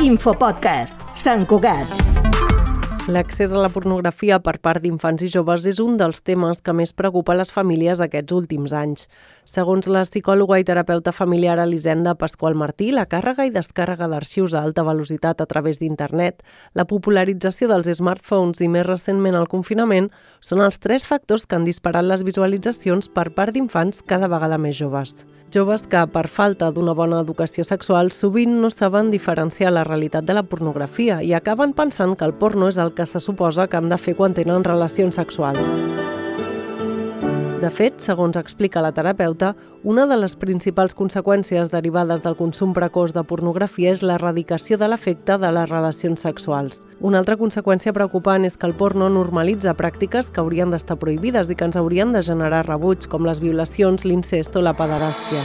Infopodcast, Sant Cugat. L'accés a la pornografia per part d'infants i joves és un dels temes que més preocupa les famílies aquests últims anys. Segons la psicòloga i terapeuta familiar Elisenda Pasqual Martí, la càrrega i descàrrega d'arxius a alta velocitat a través d'internet, la popularització dels smartphones i més recentment el confinament són els 3 factors que han disparat les visualitzacions per part d'infants cada vegada més joves. Joves que, per falta d'una bona educació sexual, sovint no saben diferenciar la realitat de la pornografia i acaben pensant que el porno és el que se suposa que han de fer quan tenen relacions sexuals. De fet, segons explica la terapeuta, una de les principals conseqüències derivades del consum precoç de pornografia és l'erradicació de l'efecte de les relacions sexuals. Una altra conseqüència preocupant és que el porno normalitza pràctiques que haurien d'estar prohibides i que ens haurien de generar rebuig, com les violacions, l'incest o la pederàstia.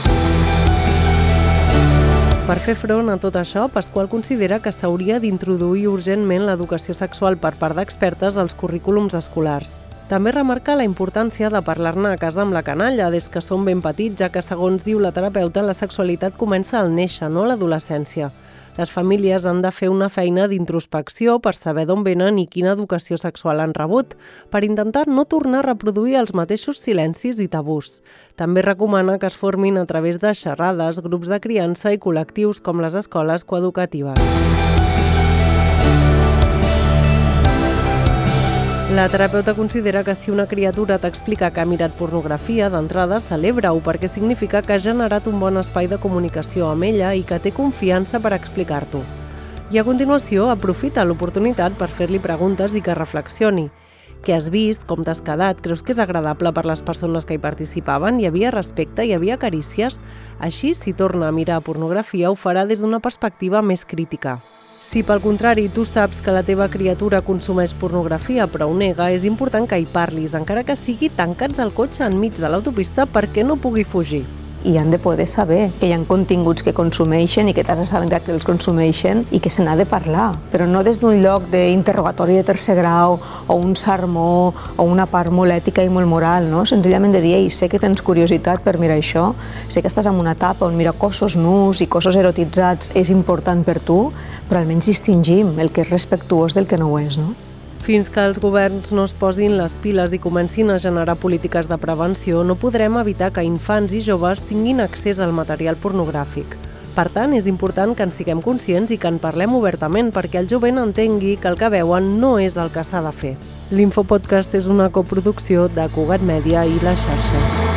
Per fer front a tot això, Pasqual considera que s'hauria d'introduir urgentment l'educació sexual per part d'expertes als currículums escolars. També remarca la importància de parlar-ne a casa amb la canalla des que són ben petits, ja que, segons diu la terapeuta, la sexualitat comença al néixer, no a l'adolescència. Les famílies han de fer una feina d'introspecció per saber d'on venen i quina educació sexual han rebut, per intentar no tornar a reproduir els mateixos silencis i tabús. També recomana que es formin a través de xerrades, grups de criança i col·lectius com les escoles coeducatives. La terapeuta considera que si una criatura t'explica que ha mirat pornografia, d'entrada celebra-ho perquè significa que ha generat un bon espai de comunicació amb ella i que té confiança per explicar-t'ho. I a continuació aprofita l'oportunitat per fer-li preguntes i que reflexioni. Què has vist? Com t'has quedat? Creus que és agradable per les persones que hi participaven? Hi havia respecte? Hi havia carícies? Així, si torna a mirar pornografia, ho farà des d'una perspectiva més crítica. Si, pel contrari, tu saps que la teva criatura consumeix pornografia però ho nega, és important que hi parlis, encara que sigui tancats al cotxe enmig de l'autopista perquè no pugui fugir. I han de poder saber que hi ha continguts que consumeixen i que t'has assabentat que els consumeixen i que se n'ha de parlar, però no des d'un lloc d'interrogatori de tercer grau o un sermó o una part molt ètica i molt moral, no? Senzillament de dir, ei, sé que tens curiositat per mirar això, sé que estàs en una etapa on mirar cossos nus i cossos erotitzats és important per tu, però almenys distingim el que és respectuós del que no ho és, no? Fins que els governs no es posin les piles i comencin a generar polítiques de prevenció, no podrem evitar que infants i joves tinguin accés al material pornogràfic. Per tant, és important que en siguem conscients i que en parlem obertament perquè el jovent entengui que el que veuen no és el que s'ha de fer. L'Infopodcast és una coproducció de Cugat Mèdia i La Xarxa.